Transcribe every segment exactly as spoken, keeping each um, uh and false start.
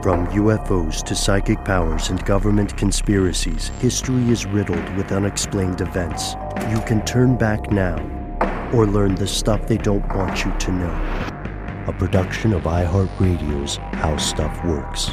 From U F Os to psychic powers and government conspiracies, history is riddled with unexplained events. You can turn back now or learn the stuff they don't want you to know. A production of iHeartRadio's How Stuff Works.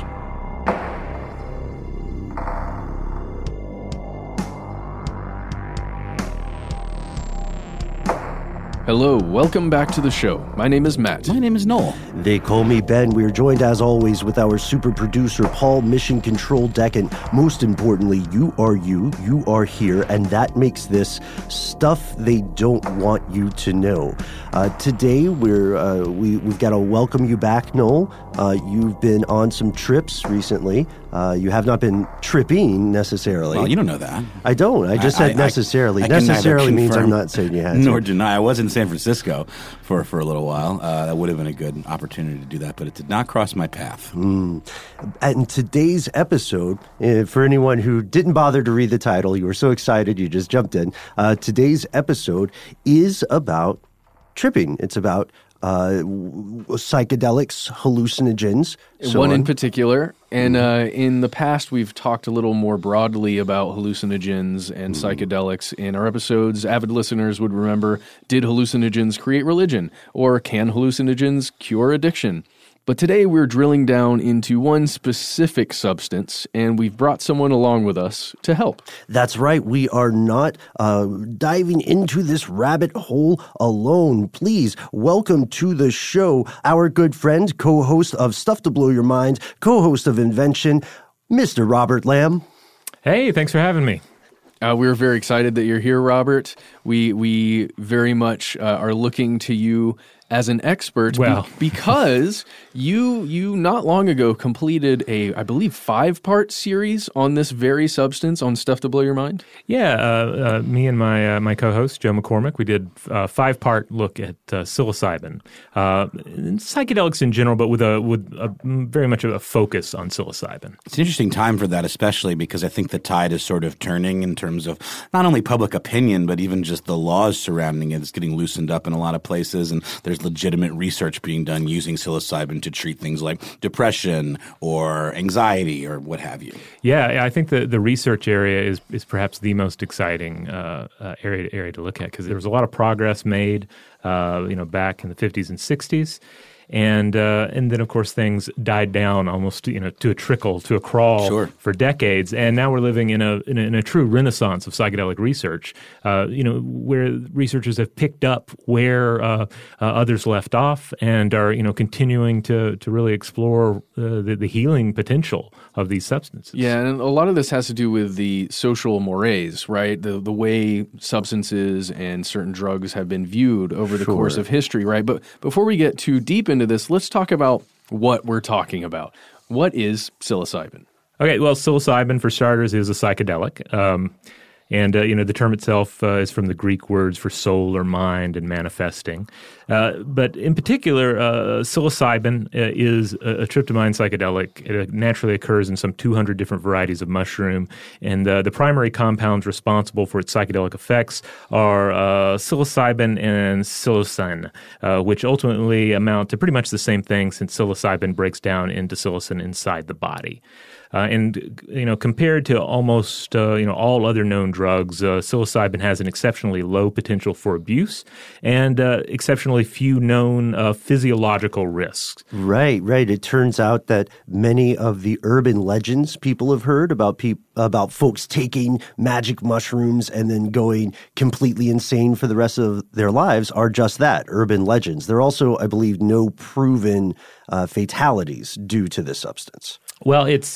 Hello, welcome back to the show. My name is Matt. My name is Noel. They call me Ben. We are joined, as always, with our super producer, Paul Mission Control Deck. Most importantly, you are you, you are here, and that makes this stuff they don't want you to know. Uh, today, we're, uh, we, we've got to welcome you back, Noel. Uh, you've been on some trips recently. Uh, you have not been tripping, necessarily. Well, you don't know that. I don't. I just I, said I, necessarily. I, I necessarily means I'm not saying you had nor to. deny. I was in San Francisco for, for a little while. Uh, that would have been a good opportunity to do that, but it did not cross my path. Mm. And today's episode, uh, for anyone who didn't bother to read the title, you were so excited you just jumped in. Uh, today's episode is about tripping. It's about uh, psychedelics, hallucinogens, so One on. in particular. And uh, in the past, we've talked a little more broadly about hallucinogens and mm. psychedelics in our episodes. Avid listeners would remember, did hallucinogens create religion? Or can hallucinogens cure addiction? But today we're drilling down into one specific substance, and we've brought someone along with us to help. That's right. We are not uh, diving into this rabbit hole alone. Please welcome to the show our good friend, co-host of Stuff to Blow Your Mind, co-host of Invention, Mister Robert Lamb. Hey, thanks for having me. Uh, we're very excited that you're here, Robert. We we very much uh, are looking to you as an expert well. be- because you you not long ago completed a, I believe, five-part series on this very substance, on Stuff to Blow Your Mind. Yeah, uh, uh, me and my uh, my co-host, Joe McCormick, we did a five-part look at uh, psilocybin, uh, psychedelics in general, but with a with a, very much of a focus on psilocybin. It's an interesting time for that, especially because I think the tide is sort of turning in terms of not only public opinion, but even just the laws surrounding it. It's getting loosened up in a lot of places, and there's legitimate research being done using psilocybin to treat things like depression or anxiety or what have you. Yeah, I think the, the research area is is perhaps the most exciting uh, uh, area area to look at, because there was a lot of progress made, uh, you know, back in the fifties and sixties. And uh, and then, of course, things died down almost, you know, to a trickle, to a crawl sure. for decades. And now we're living in a in a, in a true renaissance of psychedelic research, uh, you know, where researchers have picked up where uh, uh, others left off and are, you know, continuing to to really explore uh, the, the healing potential of these substances. Yeah, and a lot of this has to do with the social mores, right? The the way substances and certain drugs have been viewed over the sure. course of history, right? But before we get too deep into this, let's talk about what we're talking about. What is psilocybin? Okay, well, psilocybin, for starters, is a psychedelic. Um, and, uh, you know, the term itself uh, is from the Greek words for soul or mind and manifesting. Uh, but in particular, uh, psilocybin uh, is a, a tryptamine psychedelic. It naturally occurs in some two hundred different varieties of mushroom. And uh, the primary compounds responsible for its psychedelic effects are uh, psilocybin and psilocin, uh, which ultimately amount to pretty much the same thing, since psilocybin breaks down into psilocin inside the body. Uh, and, you know, compared to almost, uh, you know, all other known drugs, uh, psilocybin has an exceptionally low potential for abuse and uh, exceptionally few known uh, physiological risks. Right, right. It turns out that many of the urban legends people have heard about pe- about folks taking magic mushrooms and then going completely insane for the rest of their lives are just that, urban legends. There are also, I believe, no proven uh, fatalities due to this substance. Well, it's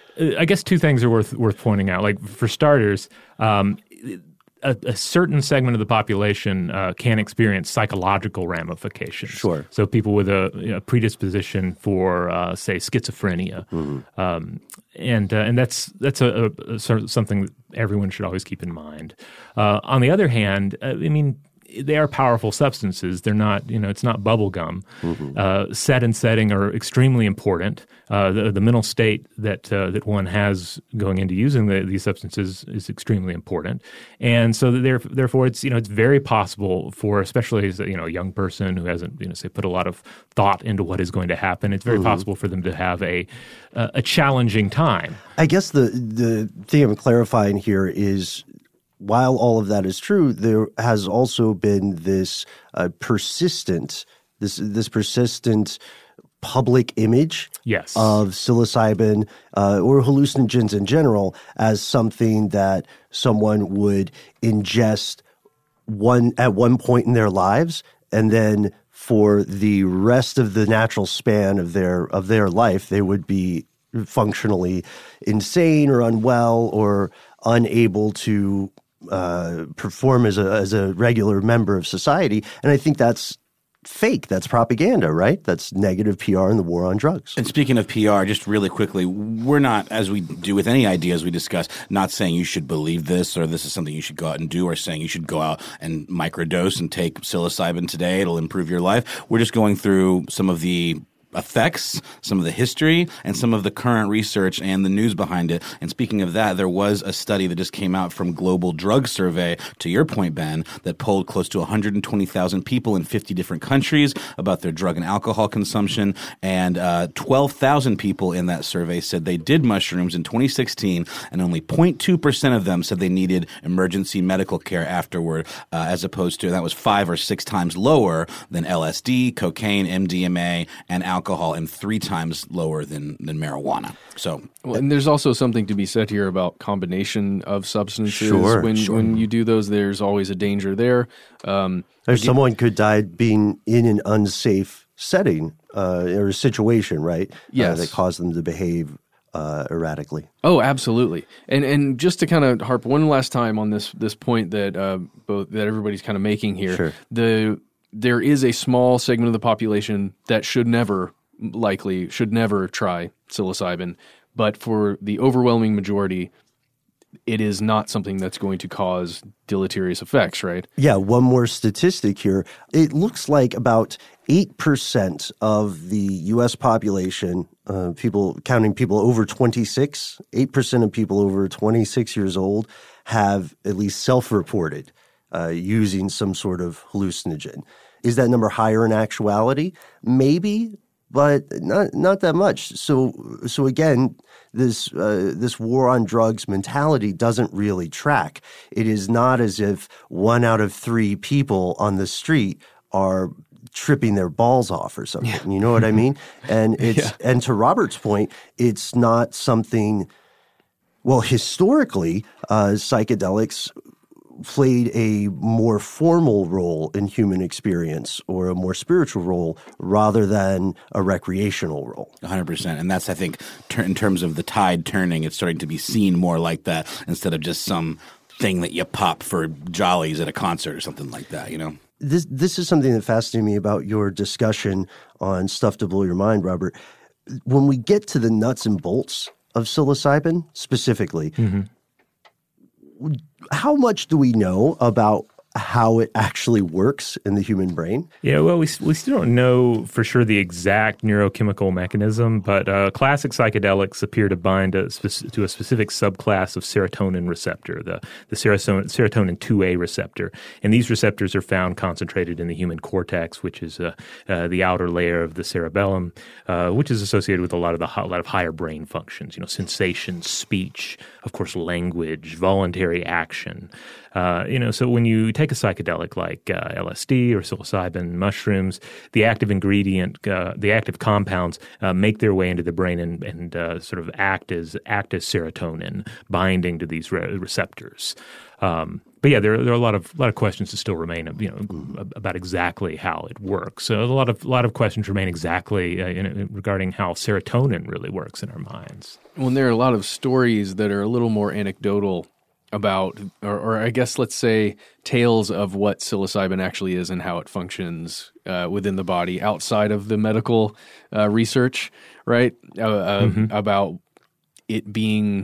I guess two things are worth worth pointing out. Like, for starters, um, a, a certain segment of the population uh, can experience psychological ramifications. Sure. So people with a, you know, predisposition for, uh, say, schizophrenia, mm-hmm. um, and uh, and that's that's a, a, a sort of something that everyone should always keep in mind. Uh, on the other hand, I mean, they are powerful substances. They're not, you know, it's not bubble gum. Mm-hmm. Uh, set and setting are extremely important. Uh, the, the mental state that uh, that one has going into using the, these substances is extremely important. And so there, therefore, it's you know it's very possible for, especially as you know a young person who hasn't you know say put a lot of thought into what is going to happen. It's very mm-hmm. possible for them to have a uh, a challenging time. I guess the the thing I'm clarifying here is, while all of that is true, there has also been this uh, persistent this this persistent public image yes. of psilocybin uh, or hallucinogens in general as something that someone would ingest one at one point in their lives, and then for the rest of the natural span of their of their life, they would be functionally insane or unwell or unable to uh, perform as a as a regular member of society. And I think that's fake. That's propaganda, right? That's negative P R in the war on drugs. And speaking of P R, just really quickly, we're not, as we do with any ideas we discuss, not saying you should believe this or this is something you should go out and do, or saying you should go out and microdose and take psilocybin today. It'll improve your life. We're just going through some of the effects, some of the history, and some of the current research and the news behind it. And speaking of that, there was a study that just came out from Global Drug Survey, to your point, Ben, that polled close to one hundred twenty thousand people in fifty different countries about their drug and alcohol consumption. And uh, twelve thousand people in that survey said they did mushrooms in twenty sixteen, and only zero point two percent of them said they needed emergency medical care afterward, uh, as opposed to, that was five or six times lower than L S D, cocaine, M D M A, and alcohol. alcohol and three times lower than, than marijuana. So, well, and there's also something to be said here about combination of substances. Sure, when sure. when you do those, there's always a danger there. Um, or someone could die being in an unsafe setting uh, or a situation, right? Yes. Uh, that caused them to behave uh, erratically. Oh, absolutely. And and just to kind of harp one last time on this this point that uh, both that everybody's kind of making here, sure. the there is a small segment of the population that should never, likely, should never try psilocybin. But for the overwhelming majority, it is not something that's going to cause deleterious effects, right? Yeah, one more statistic here. It looks like about eight percent of the U S population, uh, people counting people over twenty-six, eight percent of people over twenty-six years old have at least self-reported uh, using some sort of hallucinogen. Is that number higher in actuality? Maybe, but not not that much. So so again, this uh, this war on drugs mentality doesn't really track. It is not as if one out of three people on the street are tripping their balls off or something. Yeah. You know what I mean? And it's yeah. and to Robert's point, it's not something. Well, historically, uh, psychedelics played a more formal role in human experience, or a more spiritual role, rather than a recreational role. one hundred percent. And that's, I think, ter- in terms of the tide turning, it's starting to be seen more like that instead of just some thing that you pop for jollies at a concert or something like that, you know? This this is something that fascinated me about your discussion on Stuff to Blow Your Mind, Robert. When we get to the nuts and bolts of psilocybin specifically, mm-hmm. how much do we know about how it actually works in the human brain? Yeah, well, we we still don't know for sure the exact neurochemical mechanism, but uh, classic psychedelics appear to bind a spec- to a specific subclass of serotonin receptor, the, the serotonin, serotonin two A receptor. And these receptors are found concentrated in the human cortex, which is uh, uh, the outer layer of the cerebellum, uh, which is associated with a lot of the a lot of higher brain functions, you know, sensation, speech, of course, language, voluntary action. Uh, you know, so when you take a psychedelic like uh, L S D or psilocybin, mushrooms, the active ingredient, uh, the active compounds uh, make their way into the brain and, and uh, sort of act as act as serotonin, binding to these re- receptors. Um, but yeah, there, there are a lot of a lot of questions that still remain, you know, about exactly how it works. So a lot of a lot of questions remain exactly uh, in, regarding how serotonin really works in our minds. Well, and there are a lot of stories that are a little more anecdotal about, or, or I guess let's say tales of what psilocybin actually is and how it functions uh, within the body outside of the medical uh, research, right? Uh, uh, mm-hmm. About it being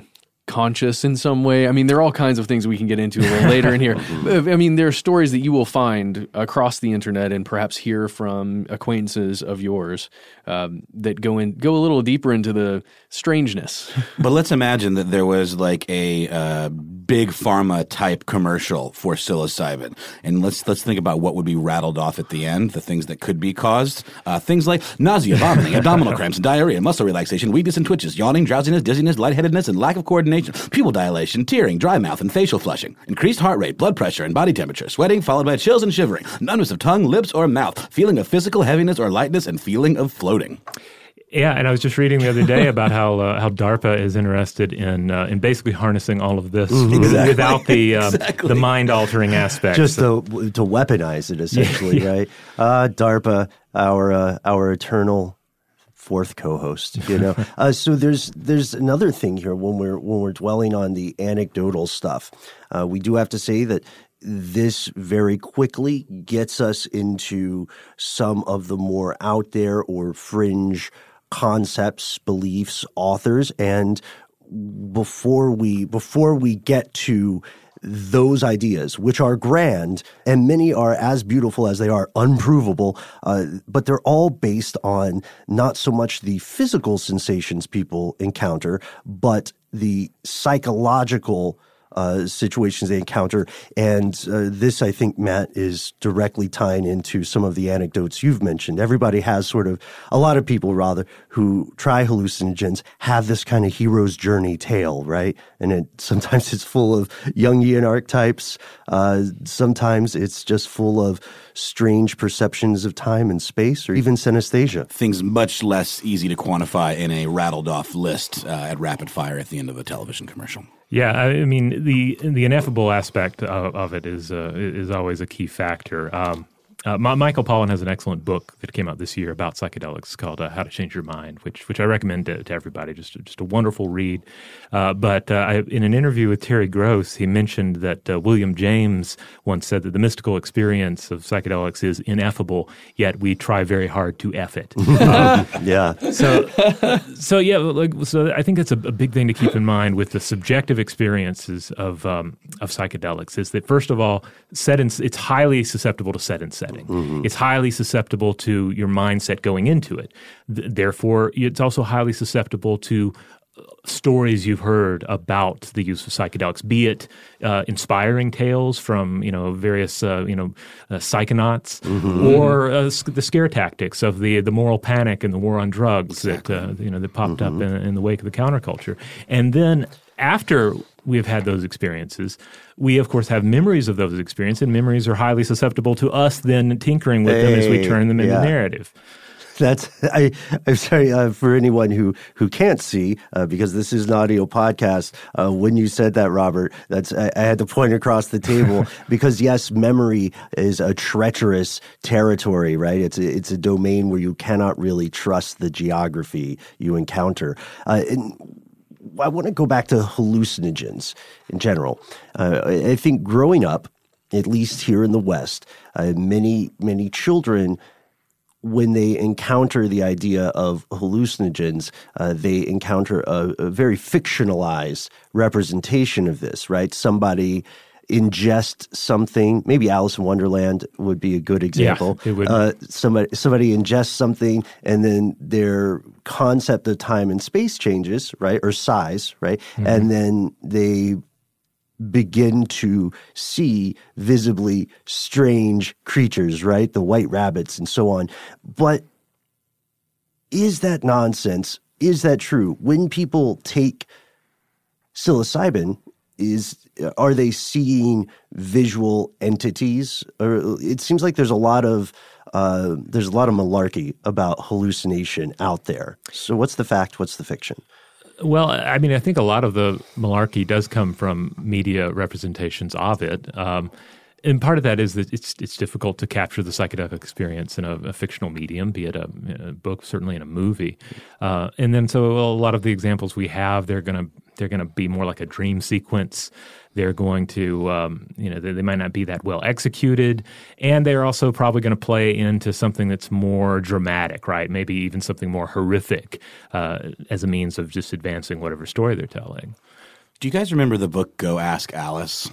conscious in some way. I mean, there are all kinds of things we can get into a little later in here. I mean, there are stories that you will find across the internet and perhaps hear from acquaintances of yours um, that go in go a little deeper into the strangeness. But let's imagine that there was like a uh, big pharma type commercial for psilocybin, and let's let's think about what would be rattled off at the end, the things that could be caused, uh, things like nausea, vomiting, abdominal cramps, diarrhea, muscle relaxation, weakness and twitches, yawning, drowsiness, dizziness, lightheadedness, and lack of coordination, pupil dilation, tearing, dry mouth, and facial flushing, increased heart rate, blood pressure, and body temperature, sweating followed by chills and shivering, numbness of tongue, lips, or mouth, feeling of physical heaviness or lightness, and feeling of floating. Yeah, and I was just reading the other day about how uh, how DARPA is interested in uh, in basically harnessing all of this Mm-hmm. Exactly. without the um, Exactly. the mind altering aspects. Just to to weaponize it, essentially, Yeah. right? Uh, DARPA, our uh, our eternal fourth co-host, you know. uh, so there's there's another thing here when we're when we're dwelling on the anecdotal stuff. Uh, we do have to say that this very quickly gets us into some of the more out there or fringe concepts, beliefs, authors, and before we before we get to those ideas, which are grand, and many are as beautiful as they are unprovable, uh, but they're all based on not so much the physical sensations people encounter, but the psychological uh, situations they encounter. And uh, this, I think, Matt, is directly tying into some of the anecdotes you've mentioned. Everybody has sort of, a lot of people rather, who try hallucinogens have this kind of hero's journey tale, right? And it sometimes it's full of Jungian archetypes. Uh, sometimes it's just full of strange perceptions of time and space, or even synesthesia. Things much less easy to quantify in a rattled off list uh, at rapid fire at the end of a television commercial. Yeah, I mean the the ineffable aspect of, of it is uh, is always a key factor. Um, uh, Ma- Michael Pollan has an excellent book that came out this year about psychedelics called uh, "How to Change Your Mind," which which I recommend to, to everybody. Just just a wonderful read. Uh, but uh, I, in an interview with Terry Gross, he mentioned that uh, William James once said that the mystical experience of psychedelics is ineffable, yet we try very hard to eff it. um, Yeah. So, so yeah, like so. I think that's a, a big thing to keep in mind with the subjective experiences of um, of psychedelics. Is that first of all, set in, it's highly susceptible to set and setting. Mm-hmm. It's highly susceptible to your mindset going into it. Th- therefore, it's also highly susceptible to stories you've heard about the use of psychedelics, be it uh, inspiring tales from you know various uh, you know uh, psychonauts, mm-hmm. or uh, the scare tactics of the the moral panic and the war on drugs exactly. that uh, you know that popped mm-hmm. up in, in the wake of the counterculture. And then after we have had those experiences, we of course have memories of those experiences, and memories are highly susceptible to us then tinkering with hey, them as we turn them into yeah. narrative. That's I. I'm sorry uh, for anyone who who can't see uh, because this is an audio podcast. Uh, when you said that, Robert, that's I, I had to point across the table because yes, memory is a treacherous territory, right? It's a, it's a domain where you cannot really trust the geography you encounter. Uh, and I want to go back to hallucinogens in general. Uh, I think growing up, at least here in the West, uh, many many children, when they encounter the idea of hallucinogens, uh, they encounter a, a very fictionalized representation of this, right? Somebody ingest something, maybe Alice in Wonderland would be a good example. Yeah, it would. Uh, somebody, somebody ingests something, and then their concept of time and space changes, right? Or size, right? Mm-hmm. And then they begin to see visibly strange creatures, right? The white rabbits and so on. But is that nonsense? Is that true? When people take psilocybin, is are they seeing visual entities? Or it seems like there's a lot of uh, there's a lot of malarkey about hallucination out there. So what's the fact? What's the fiction? Well, I mean, I think a lot of the malarkey does come from media representations of it. Um, and part of that is that it's it's difficult to capture the psychedelic experience in a, a fictional medium, be it a, a book, certainly in a movie. Uh, and then so a lot of the examples we have, they're going to they're going to be more like a dream sequence. They're going to, um, you know, they, they might not be that well executed, and they're also probably going to play into something that's more dramatic, right? Maybe even something more horrific uh, as a means of just advancing whatever story they're telling. Do you guys remember the book Go Ask Alice?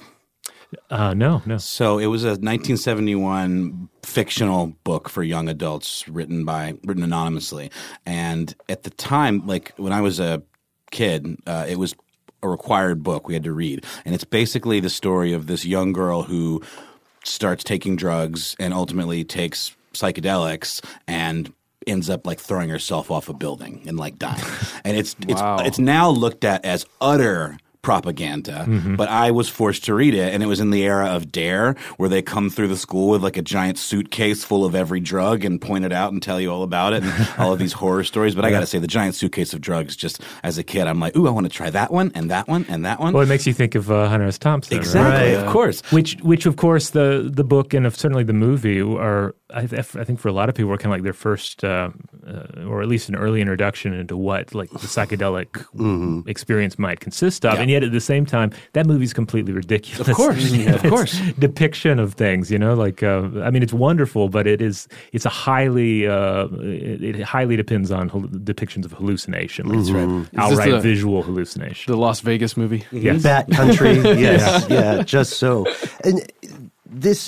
Uh, no, no. So it was a nineteen seventy-one fictional book for young adults written by written anonymously. And at the time, like when I was a kid, uh, it was a required book we had to read. And it's basically the story of this young girl who starts taking drugs and ultimately takes psychedelics and ends up like throwing herself off a building and like dying. And it's Wow. it's it's now looked at as utter propaganda, Mm-hmm. but I was forced to read it, and it was in the era of DARE, where they come through the school with like a giant suitcase full of every drug and point it out and tell you all about it and all of these horror stories. But I got to say, the giant suitcase of drugs, just as a kid, I'm like, ooh, I want to try that one and that one and that one. Well, it makes you think of uh, Hunter S. Thompson. Exactly, right? of course. Which, which of course, the the book and of certainly the movie are, I, th- I think, for a lot of people, were kind of like their first, uh, uh, or at least an early introduction into what like the psychedelic Mm-hmm. experience might consist of. Yeah. And yet, at the same time, that movie's completely ridiculous. Of course, in of course. its depiction of things. You know, like uh, I mean, it's wonderful, but it is it's a highly uh, it, it highly depends on hal- depictions of hallucination. Like, right. Is this outright the- visual hallucination. The Las Vegas movie. Yes. Bat country, yes, yeah, just so. And this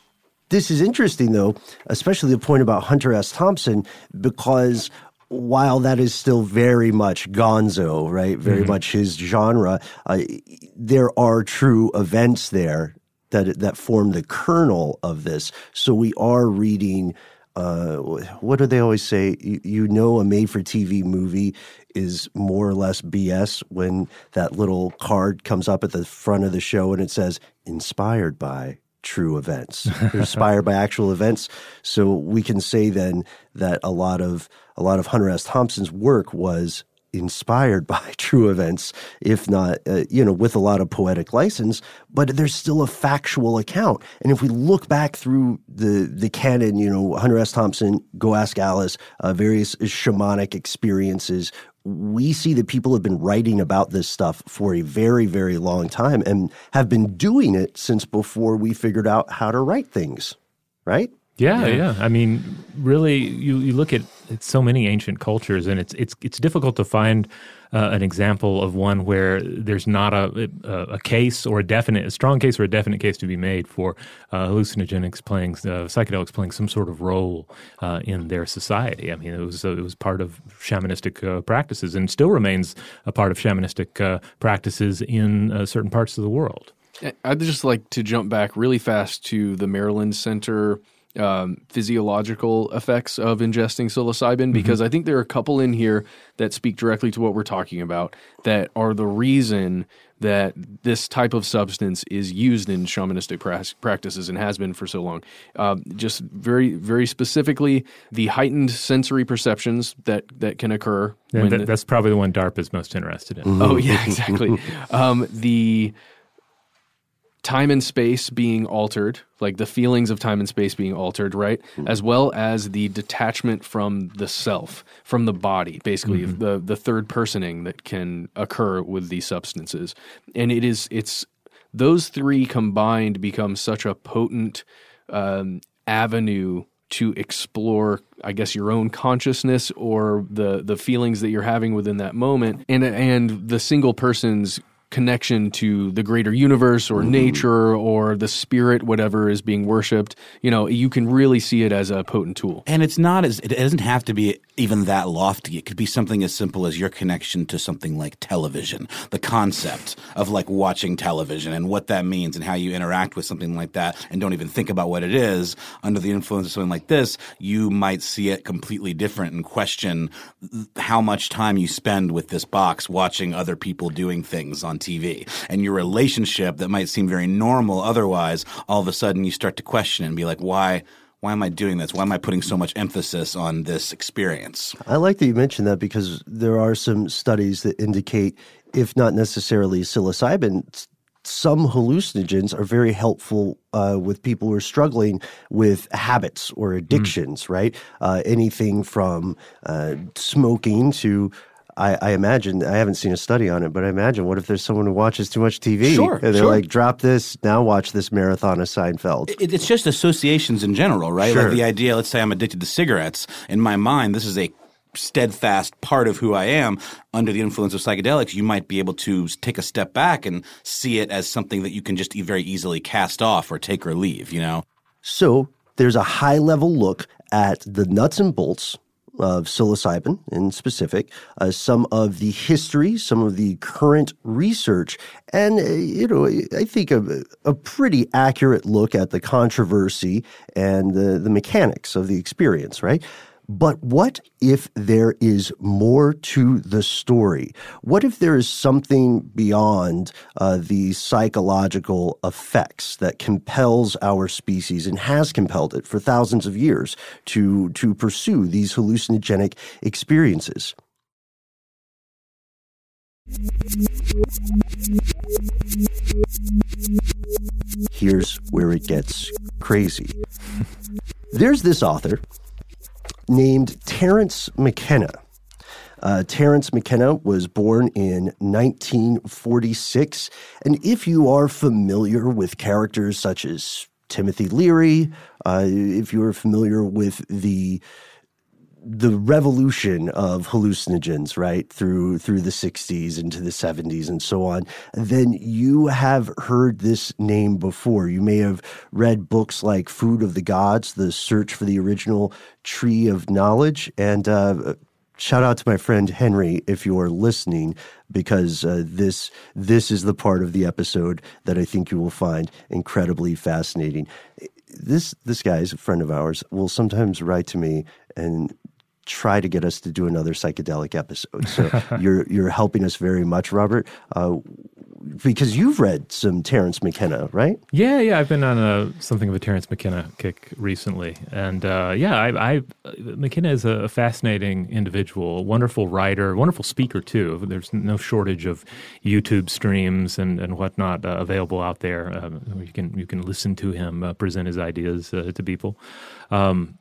this is interesting, though, especially the point about Hunter S. Thompson, because while that is still very much gonzo, right, very much his genre, uh, there are true events there that that form the kernel of this. So we are reading. Uh, what do they always say? You, you know, a made-for-T V movie is more or less B S when that little card comes up at the front of the show and it says "inspired by true events," inspired by actual events. So we can say then that a lot of a lot of Hunter S. Thompson's work was inspired by true events, if not, uh, you know, with a lot of poetic license, but there's still a factual account. And if we look back through the the canon, you know, Hunter S. Thompson, Go Ask Alice, uh, various shamanic experiences, we see that people have been writing about this stuff for a very, very long time and have been doing it since before we figured out how to write things, right? Yeah, yeah. I mean, really, you, you look at, at so many ancient cultures, and it's it's it's difficult to find uh, an example of one where there's not a, a a case or a definite, a strong case or a definite case to be made for uh, hallucinogenics playing, uh, psychedelics playing some sort of role uh, in their society. I mean, it was uh, it was part of shamanistic uh, practices, and still remains a part of shamanistic uh, practices in uh, certain parts of the world. I'd just like to jump back really fast to the Maryland Center um, physiological effects of ingesting psilocybin, because I think there are a couple in here that speak directly to what we're talking about that are the reason that this type of substance is used in shamanistic pra- practices and has been for so long. Uh, just very, very specifically, the heightened sensory perceptions that, that can occur. And when that, the- that's probably the one DARPA is most interested in. Oh, yeah, exactly. um, the time and space being altered, like the feelings of time and space being altered, right? As well as the detachment from the self, from the body, basically Mm-hmm. the the third personing that can occur with these substances. And it is it's those three combined become such a potent um, avenue to explore, I guess, your own consciousness or the the feelings that you're having within that moment, and and the single person's connection to the greater universe or nature or the spirit, whatever is being worshipped. You know, you can really see it as a potent tool. And it's not as, it doesn't have to be even that lofty. It could be something as simple as your connection to something like television, the concept of like watching television and what that means and how you interact with something like that and don't even think about what it is. Under the influence of something like this, you might see it completely different and question how much time you spend with this box watching other people doing things on T V. And your relationship that might seem very normal otherwise, all of a sudden you start to question it and be like, why why am I doing this? Why am I putting so much emphasis on this experience? I like that you mentioned that because there are some studies that indicate, if not necessarily psilocybin, some hallucinogens are very helpful uh, with people who are struggling with habits or addictions, mm. right? Uh, anything from uh, smoking to I, I imagine, I haven't seen a study on it, but I imagine what if there's someone who watches too much T V? Sure, And they're sure. like, drop this, now watch this marathon of Seinfeld. It, it's just associations in general, right? Sure. Like the idea, let's say I'm addicted to cigarettes. In my mind, this is a steadfast part of who I am. Under the influence of psychedelics, you might be able to take a step back and see it as something that you can just very easily cast off or take or leave, you know? So there's a high-level look at the nuts and bolts of psilocybin in specific, uh, some of the history, some of the current research, and, uh, you know, I think a, a pretty accurate look at the controversy and the, the mechanics of the experience, right? But what if there is more to the story? What if there is something beyond uh, the psychological effects that compels our species and has compelled it for thousands of years to, to pursue these hallucinogenic experiences? Here's where it gets crazy. There's this author named Terence McKenna. Uh, Terence McKenna was born in nineteen forty-six, and if you are familiar with characters such as Timothy Leary, uh, if you are familiar with the the revolution of hallucinogens, right, through through the sixties into the seventies and so on, then you have heard this name before. You may have read books like Food of the Gods, The Search for the Original Tree of Knowledge, and uh, shout out to my friend Henry if you're listening, because uh, this this is the part of the episode that I think you will find incredibly fascinating. This this guy is a friend of ours, will sometimes write to me and try to get us to do another psychedelic episode. So you're you're helping us very much, Robert, uh, because you've read some Terence McKenna, right? Yeah, yeah. I've been on a something of a Terence McKenna kick recently, and uh, yeah, I, I McKenna is a fascinating individual, a wonderful writer, wonderful speaker too. There's no shortage of YouTube streams and and whatnot uh, available out there. Uh, you can you can listen to him uh, present his ideas uh, to people. Um,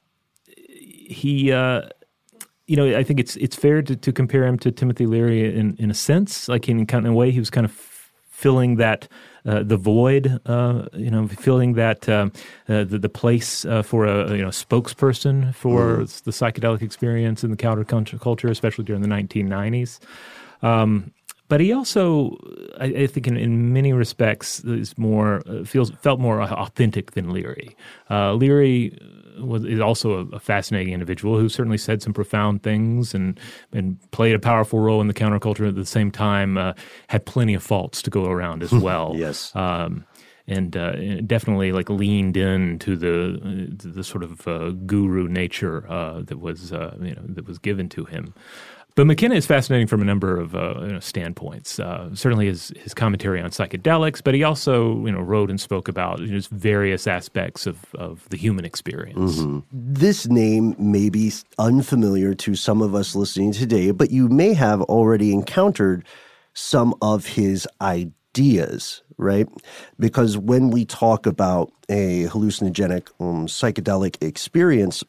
he. Uh, You know, I think it's it's fair to, to compare him to Timothy Leary in, in a sense. Like in kind of a way, he was kind of filling that uh, the void. Uh, you know, filling that um, uh, the the place uh, for a you know spokesperson for mm. the psychedelic experience in the counterculture, especially during the nineteen nineties. Um, but he also, I, I think, in, in many respects, is more uh, feels felt more authentic than Leary. Uh, Leary. Was, is also a, a fascinating individual who certainly said some profound things and and played a powerful role in the counterculture. At the same time, uh, had plenty of faults to go around as well. Yes, um, and uh, definitely like leaned into the uh, the sort of uh, guru nature uh, that was uh, you know that was given to him. But McKenna is fascinating from a number of uh, you know, standpoints. Uh, certainly his, his commentary on psychedelics, but he also you know wrote and spoke about you know, various aspects of, of the human experience. Mm-hmm. This name may be unfamiliar to some of us listening today, but you may have already encountered some of his ideas, right? Because when we talk about a hallucinogenic um, psychedelic experience,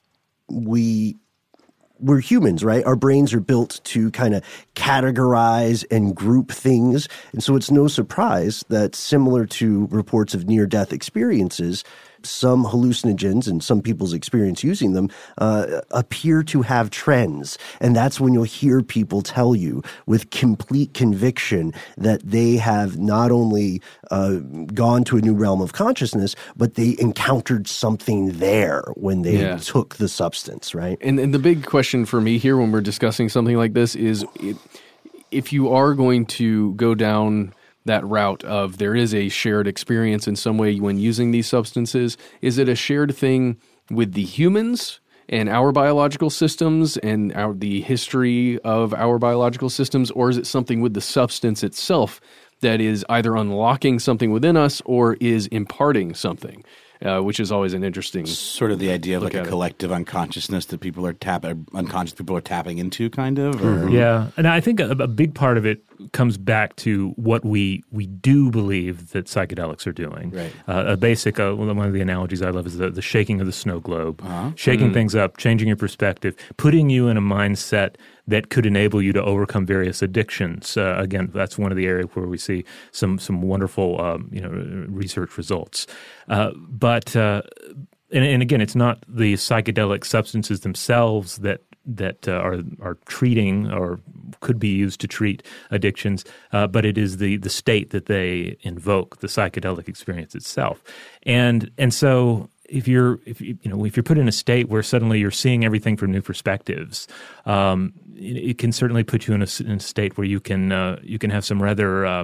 we... We're humans, right? Our brains are built to kind of categorize and group things. And so it's no surprise that similar to reports of near-death experiences, some hallucinogens and some people's experience using them uh, appear to have trends. And that's when you'll hear people tell you with complete conviction that they have not only uh, gone to a new realm of consciousness, but they encountered something there when they yeah. took the substance, right? And, and the big question for me here when we're discussing something like this is it, if you are going to go down that route of there is a shared experience in some way when using these substances, is it a shared thing with the humans and our biological systems and our, the history of our biological systems, or is it something with the substance itself that is either unlocking something within us or is imparting something? Uh, which is always an interesting sort of the idea of like a collective it. unconsciousness that people are tap unconscious people are tapping into, kind of. Or? Mm-hmm. Yeah, and I think a, a big part of it comes back to what we we do believe that psychedelics are doing. Right. Uh, a basic uh, one of the analogies I love is the, the shaking of the snow globe, uh-huh. shaking mm-hmm. things up, changing your perspective, putting you in a mindset that could enable you to overcome various addictions. Uh, again, that's one of the areas where we see some some wonderful um, you know research results. Uh, but uh, and, and again, it's not the psychedelic substances themselves that that uh, are are treating or could be used to treat addictions, uh, but it is the the state that they invoke, the psychedelic experience itself, and and so. If you're, if you, you know, if you're put in a state where suddenly you're seeing everything from new perspectives, um, it, it can certainly put you in a, in a state where you can uh, you can have some rather uh,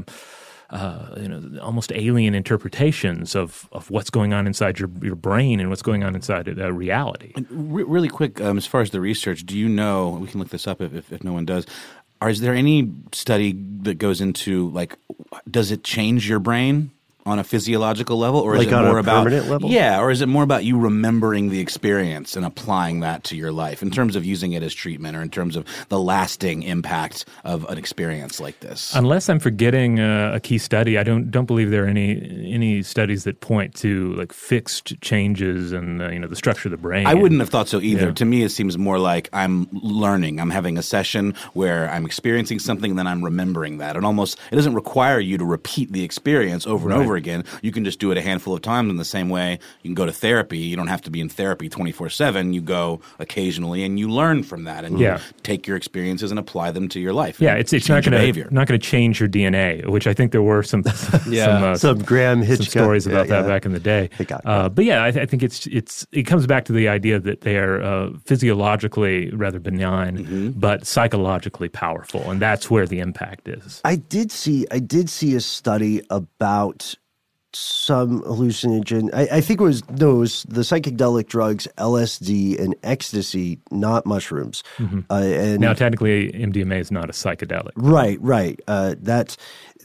uh, you know almost alien interpretations of, of what's going on inside your your brain and what's going on inside uh, reality. And re- really quick, um, as far as the research, do you know? We can look this up if, if, if no one does. Are, is there any study that goes into like, does it change your brain on a physiological level, or is like it on more a about permanent level? Yeah, or is it more about you remembering the experience and applying that to your life in terms of using it as treatment, or in terms of the lasting impact of an experience like this? Unless I'm forgetting uh, a key study, I don't don't believe there are any any studies that point to like fixed changes in uh, you know the structure of the brain. I wouldn't have thought so either. Yeah. To me, it seems more like I'm learning. I'm having a session where I'm experiencing something, and then I'm remembering that. It almost it doesn't require you to repeat the experience over and Right. over again. You can just do it a handful of times in the same way you can go to therapy. You don't have to be in therapy twenty-four seven. You go occasionally and you learn from that, and Yeah. you take your experiences and apply them to your life. Yeah, and it's it's change not your going behavior. to not going to change your D N A, which I think there were some Yeah. some, uh, Some Graham some Hitchcock stories about yeah, that yeah. back in the day. They got Uh, but yeah, I, th- I think it's it's it comes back to the idea that they are uh, physiologically rather benign, Mm-hmm. but psychologically powerful, and that's where the impact is. I did see I did see a study about some hallucinogen. I, I think it was no, it was the psychedelic drugs L S D and ecstasy, not mushrooms. Uh, and Now, technically, M D M A is not a psychedelic. right, right. Uh, that's.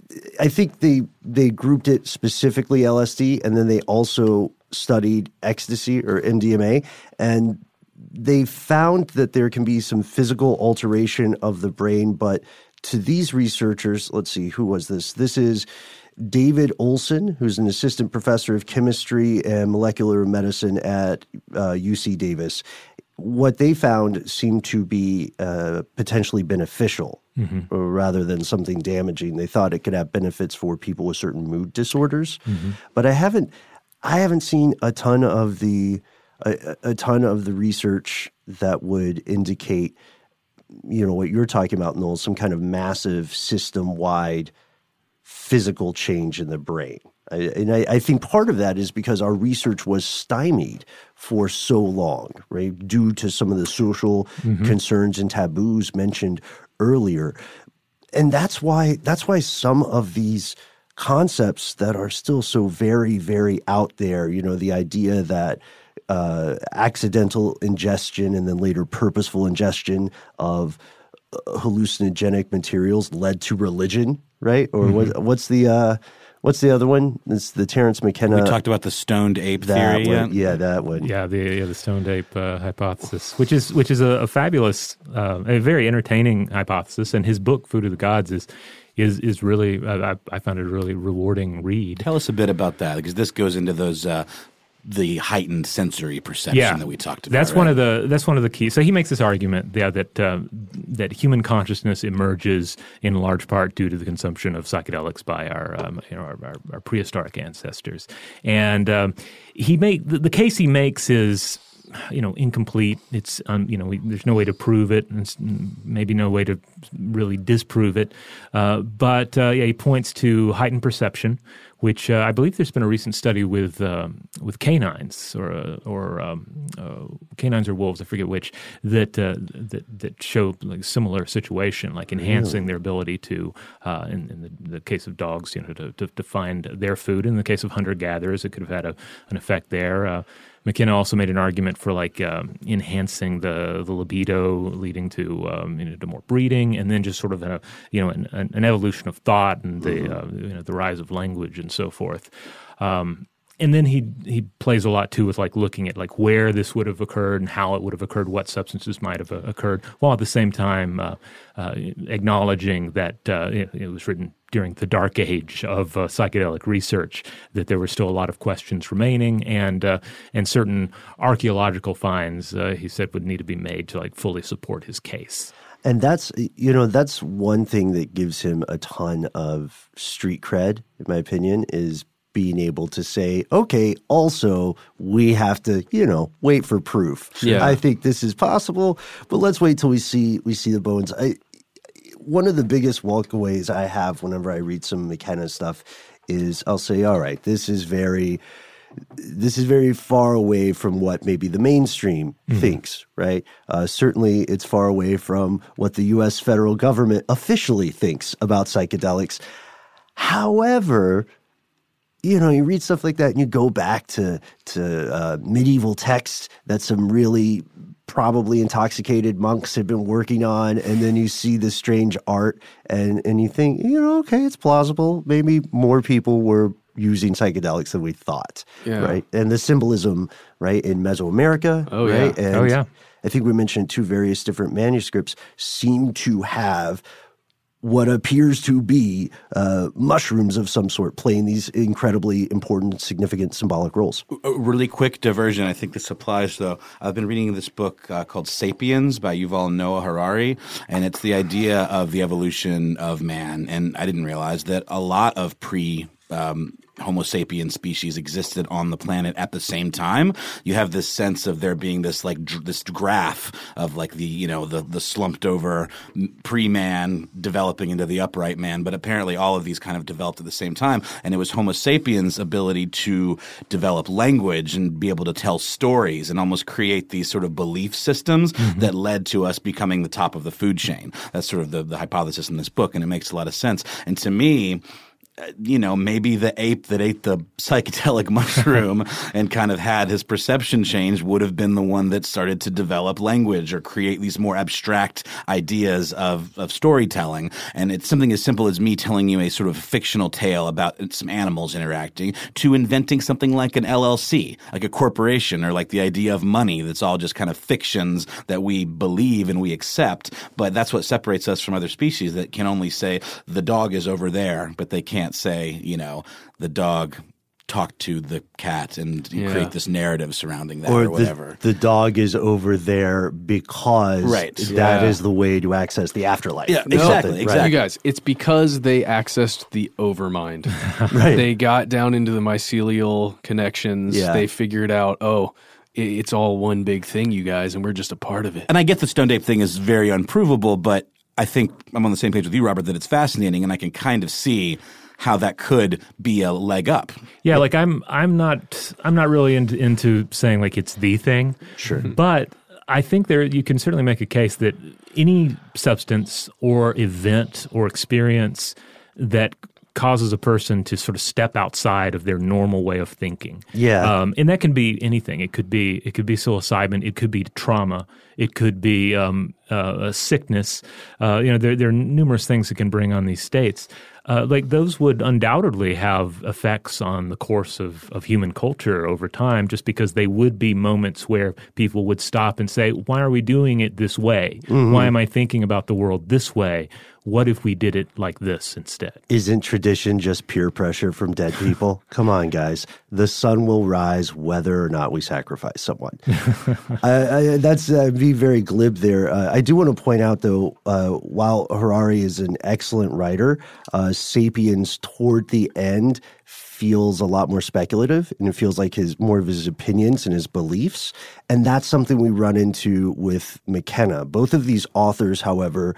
I think they they grouped it specifically L S D, and then they also studied ecstasy or M D M A, and they found that there can be some physical alteration of the brain. But to these researchers, let's see, who was this? This is David Olson, who's an assistant professor of chemistry and molecular medicine at uh, U C Davis. What they found seemed to be uh, potentially beneficial mm-hmm. rather than something damaging. They thought it could have benefits for people with certain mood disorders. Mm-hmm. But I haven't, I haven't seen a ton of the a, a ton of the research that would indicate, you know, what you're talking about, Noel, some kind of massive system-wide physical change in the brain. I, and I, I think part of that is because our research was stymied for so long, right, due to some of the social mm-hmm. concerns and taboos mentioned earlier. And that's why that's why some of these concepts that are still so very, very out there, you know, the idea that uh, accidental ingestion and then later purposeful ingestion of uh, hallucinogenic materials led to religion, right? Or mm-hmm. what, what's the uh, what's the other one? It's the Terence McKenna. We talked about the stoned ape that theory. One. Yeah? yeah, that one. Yeah, the yeah, the stoned ape uh, hypothesis, which is which is a, a fabulous, uh, a very entertaining hypothesis, and his book Food of the Gods is is is really uh, I, I found it a really rewarding read. Tell us a bit about that, because this goes into those uh, the heightened sensory perception yeah, that we talked about. That's right? one of the that's one of the keys. So he makes this argument yeah, that uh, that human consciousness emerges in large part due to the consumption of psychedelics by our um, you know our, our, our prehistoric ancestors, and um, he make the, the case he makes is, you know, incomplete. It's um, you know we, there's no way to prove it, and it's maybe no way to really disprove it. Uh, but uh, yeah, he points to heightened perception, which uh, I believe there's been a recent study with um, with canines or uh, or um, uh, canines or wolves, I forget which, that uh, that that show like a similar situation, like enhancing really? their ability to, uh, in, in the, the case of dogs, you know, to, to, to find their food. In the case of hunter gatherers, it could have had a, an effect there. Uh, McKenna also made an argument for like um, enhancing the the libido, leading to um, you know to more breeding, and then just sort of a you know an, an evolution of thought and the uh, you know the rise of language and so forth. Um, and then he he plays a lot too with like looking at like where this would have occurred and how it would have occurred, what substances might have uh, occurred, while at the same time uh, uh, acknowledging that uh, it, it was written during the dark age of uh, psychedelic research, that there were still a lot of questions remaining, and uh, and certain archaeological finds uh, he said would need to be made to like fully support his case. And that's, you know, that's one thing that gives him a ton of street cred, in my opinion, is being able to say, okay, also we have to, you know, wait for proof. Yeah. I think this is possible, but let's wait till we see we see the bones. I, one of the biggest walkaways I have whenever I read some McKenna stuff is I'll say, all right, this is very this is very far away from what maybe the mainstream mm-hmm. thinks, right? Uh, certainly it's far away from what the U S federal government officially thinks about psychedelics. However, you know, you read stuff like that and you go back to to uh, medieval texts that some really probably intoxicated monks had been working on, and then you see this strange art and, and you think, you know, okay, it's plausible. Maybe more people were using psychedelics than we thought, yeah. right? And the symbolism, right, in Mesoamerica, oh, right? Yeah. And oh, yeah. I think we mentioned two various different manuscripts seem to have what appears to be uh, mushrooms of some sort playing these incredibly important, significant symbolic roles. A really quick diversion. I think this applies, though. I've been reading this book uh, called Sapiens by Yuval Noah Harari, and it's the idea of the evolution of man. And I didn't realize that a lot of pre- um, Homo sapiens species existed on the planet at the same time. You have this sense of there being this like dr- this graph of like the you know the the slumped over pre-man developing into the upright man, but apparently all of these kind of developed at the same time. And it was Homo sapiens' ability to develop language and be able to tell stories and almost create these sort of belief systems mm-hmm. that led to us becoming the top of the food chain. That's sort of the, the hypothesis in this book, and it makes a lot of sense. And to me, you know, maybe the ape that ate the psychedelic mushroom and kind of had his perception change would have been the one that started to develop language or create these more abstract ideas of, of storytelling. And it's something as simple as me telling you a sort of fictional tale about some animals interacting to inventing something like an L L C, like a corporation, or like the idea of money that's all just kind of fictions that we believe and we accept. But that's what separates us from other species that can only say the dog is over there, but they can't say, you know, the dog talked to the cat and yeah. create this narrative surrounding that or, or whatever. The, the dog is over there because right. that yeah. is the way to access the afterlife. Yeah, exactly. Something, exactly. You guys, it's because they accessed the overmind. Right. They got down into the mycelial connections. Yeah. They figured out, oh, it's all one big thing, you guys, and we're just a part of it. And I get the stoned ape thing is very unprovable, but I think I'm on the same page with you, Robert, that it's fascinating, and I can kind of see how that could be a leg up. Yeah, like I'm I'm not I'm not really into, into saying like it's the thing. Sure. But I think there you can certainly make a case that any substance or event or experience that causes a person to sort of step outside of their normal way of thinking. Yeah. Um, and that can be anything. It could be it could be psilocybin. It could be trauma. It could be um, uh, a sickness. Uh, you know, there, there are numerous things that can bring on these states. Uh, like those would undoubtedly have effects on the course of, of human culture over time, just because they would be moments where people would stop and say, why are we doing it this way? Mm-hmm. Why am I thinking about the world this way? What if we did it like this instead? Isn't tradition just peer pressure from dead people? Come on, guys. The sun will rise whether or not we sacrifice someone. I, I, that's uh, be very glib there. Uh, I do want to point out, though, uh, while Harari is an excellent writer, uh, Sapiens toward the end feels a lot more speculative, and it feels like his more of his opinions and his beliefs. And that's something we run into with McKenna. Both of these authors, however,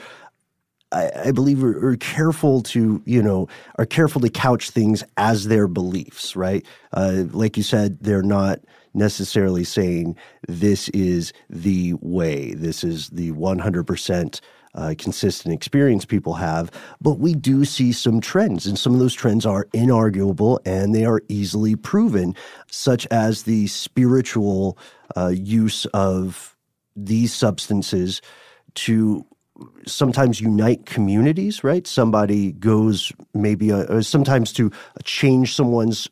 I, I believe are, are careful to, you know, are careful to couch things as their beliefs, right? Uh, like you said, they're not necessarily saying this is the way, this is the one hundred percent uh, consistent experience people have, but we do see some trends, and some of those trends are inarguable and they are easily proven, such as the spiritual uh, use of these substances to sometimes unite communities, right? Somebody goes maybe uh, sometimes to change someone's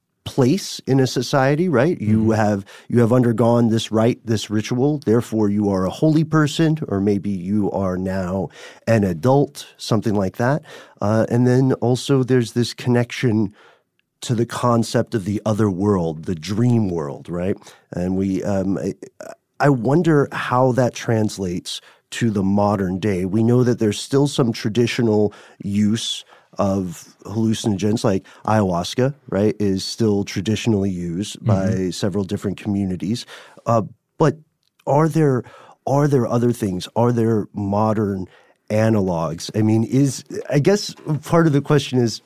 place in a society, right? Mm-hmm. You have you have undergone this rite, this ritual, therefore you are a holy person, or maybe you are now an adult, something like that. Uh, and then also there's this connection to the concept of the other world, the dream world, right? And we, um, I, I wonder how that translates to the modern day? We know that there's still some traditional use of hallucinogens, like ayahuasca, right, is still traditionally used mm-hmm. by several different communities. Uh, but are there are there other things? Are there modern analogs? I mean, is I guess part of the question is,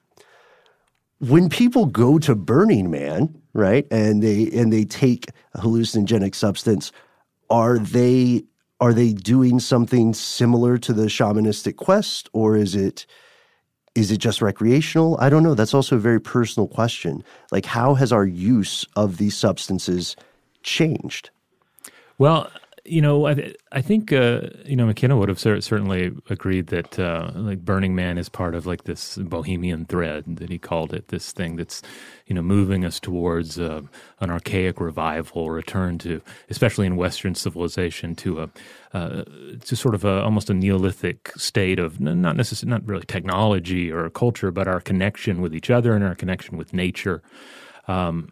when people go to Burning Man, right, and they and they take a hallucinogenic substance, are they are they doing something similar to the shamanistic quest, or is it is it just recreational? I don't know. That's also a very personal question. Like, how has our use of these substances changed? Well, you know, I, I think, uh, you know, McKenna would have cer- certainly agreed that, uh, like, Burning Man is part of, like, this bohemian thread that he called it, this thing that's, you know, moving us towards uh, an archaic revival, return to, especially in Western civilization, to a uh, to sort of a, almost a Neolithic state of not necessarily, not really technology or culture, but our connection with each other and our connection with nature. Um,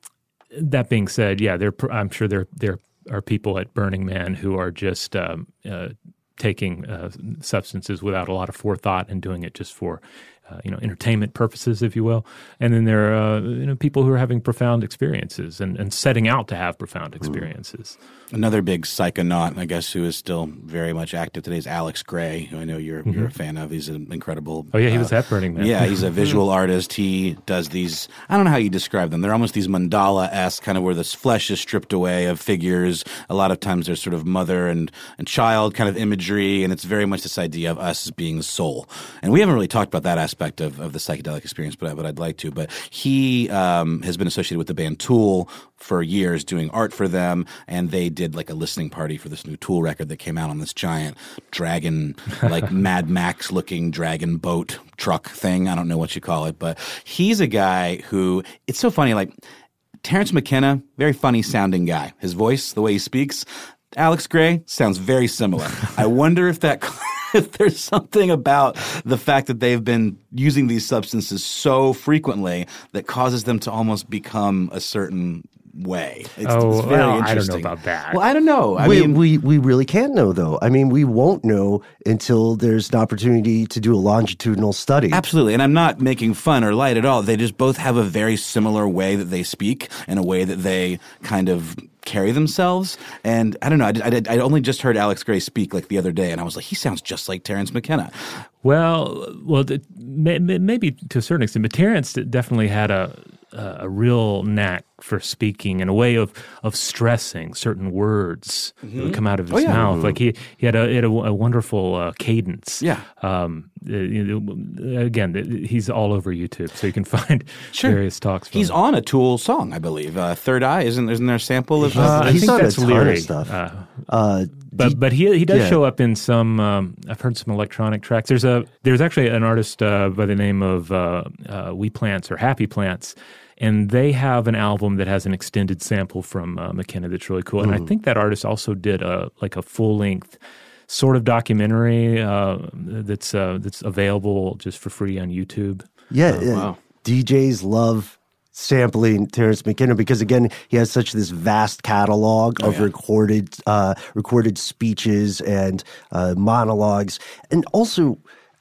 that being said, yeah, there, I'm sure there there are people at Burning Man who are just um, uh, taking uh, substances without a lot of forethought and doing it just for, uh, you know, entertainment purposes, if you will. And then there are, uh, you know, people who are having profound experiences and, and setting out to have profound experiences. Another big psychonaut, I guess, who is still very much active today is Alex Gray, who I know you're mm-hmm. you're a fan of. He's an incredible. Oh yeah, he uh, was at Burning Man. Yeah, he's a visual artist. He does these. I don't know how you describe them. They're almost these mandala-esque, kind of where the flesh is stripped away of figures. A lot of times there's sort of mother and and child kind of imagery, and it's very much this idea of us as being soul. And we haven't really talked about that aspect of, of the psychedelic experience, but I, but I'd like to. But he um, has been associated with the band Tool for years, doing art for them, and they did like a listening party for this new Tool record that came out on this giant dragon, like Mad Max looking dragon boat truck thing. I don't know what you call it, but he's a guy who, it's so funny, like Terence McKenna, very funny sounding guy. His voice, the way he speaks, Alex Gray sounds very similar. I wonder if that if there's something about the fact that they've been using these substances so frequently that causes them to almost become a certain way. It's, oh, it's very well, interesting. I don't know about that. Well, I don't know. I we, mean, we we really can't know, though. I mean, we won't know until there's an opportunity to do a longitudinal study. Absolutely. And I'm not making fun or light at all. They just both have a very similar way that they speak and a way that they kind of carry themselves. And I don't know. I, I, I only just heard Alex Gray speak like the other day, and I was like, he sounds just like Terence McKenna. Well, well, maybe to a certain extent, but Terence definitely had a a real knack for speaking and a way of of stressing certain words mm-hmm. that would come out of his oh, yeah. mouth. Mm-hmm. Like he, he had a, he had a, a wonderful uh, cadence. Yeah. Um, you know, again, he's all over YouTube, so you can find sure. various talks. From he's him. on a Tool song, I believe. Uh, Third Eye, isn't isn't there a sample of? Uh, uh, I he's think on that's a ton Leary. of stuff. Uh, uh, But but he he does yeah. show up in some. Um, I've heard some electronic tracks. There's a there's actually an artist uh, by the name of uh, uh, We Plants or Happy Plants, and they have an album that has an extended sample from uh, McKenna that's really cool. And mm. I think that artist also did a like a full length sort of documentary uh, that's uh, that's available just for free on YouTube. Yeah, oh, wow. D Js love sampling Terence McKenna because, again, he has such this vast catalog oh, of yeah. recorded uh, recorded speeches and uh, monologues. And also,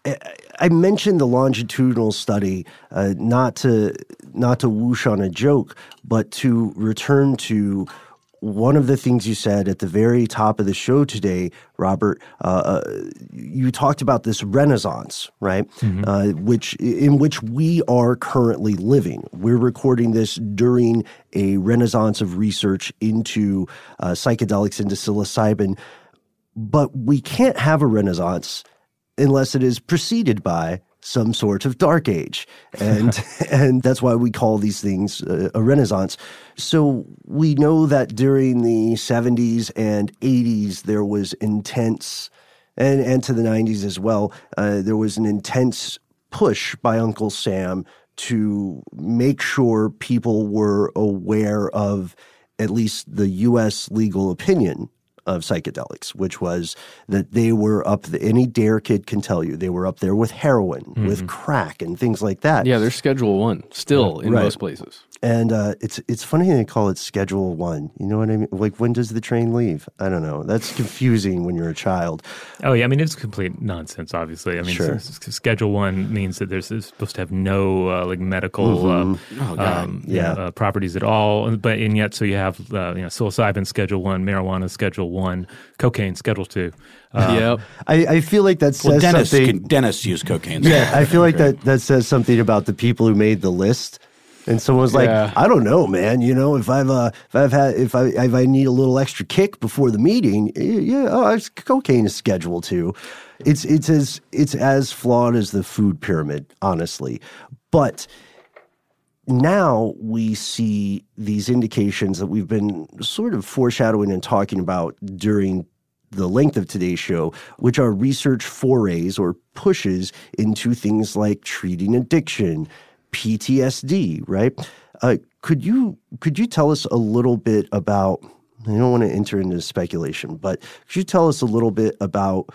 I mentioned the longitudinal study, uh, not to not to whoosh on a joke, but to return to one of the things you said at the very top of the show today, Robert. Uh, you talked about this renaissance, right? Mm-hmm. Uh, which in which we are currently living. We're recording this during a renaissance of research into uh, psychedelics, into psilocybin, but we can't have a renaissance unless it is preceded by some sort of dark age. And and that's why we call these things uh, a renaissance. So we know that during the seventies and eighties, there was intense, and, and to the nineties as well, uh, there was an intense push by Uncle Sam to make sure people were aware of at least the U S legal opinion of psychedelics, which was that they were up the, any dare kid can tell you, they were up there with heroin, mm-hmm. with crack, and things like that. Yeah, they're Schedule One still in right. most places. And uh, it's it's funny they call it Schedule One. You know what I mean? Like, when does the train leave? I don't know. That's confusing when you're a child. Oh, yeah. I mean, it's complete nonsense, obviously. I mean, Sure. s- s- Schedule One means that there's it's supposed to have no uh, like medical Mm-hmm. um, Oh, God. um, Yeah. you know, uh, properties at all. But and yet, so you have uh, you know psilocybin Schedule One, marijuana Schedule One, cocaine Schedule Two. Uh, Yep. I, I feel like that says Well, Dennis something. can, Dennis used cocaine. Yeah, I feel like that, that says something about the people who made the list. And someone's like, Yeah. I don't know, man. You know, if I've uh, if I've had if I if I need a little extra kick before the meeting, yeah, oh, I- cocaine is scheduled to. It's it's as it's as flawed as the food pyramid, honestly. But now we see these indications that we've been sort of foreshadowing and talking about during the length of today's show, which are research forays or pushes into things like treating addiction, P T S D, right? Uh, could you could you tell us a little bit about, I don't want to enter into speculation, but could you tell us a little bit about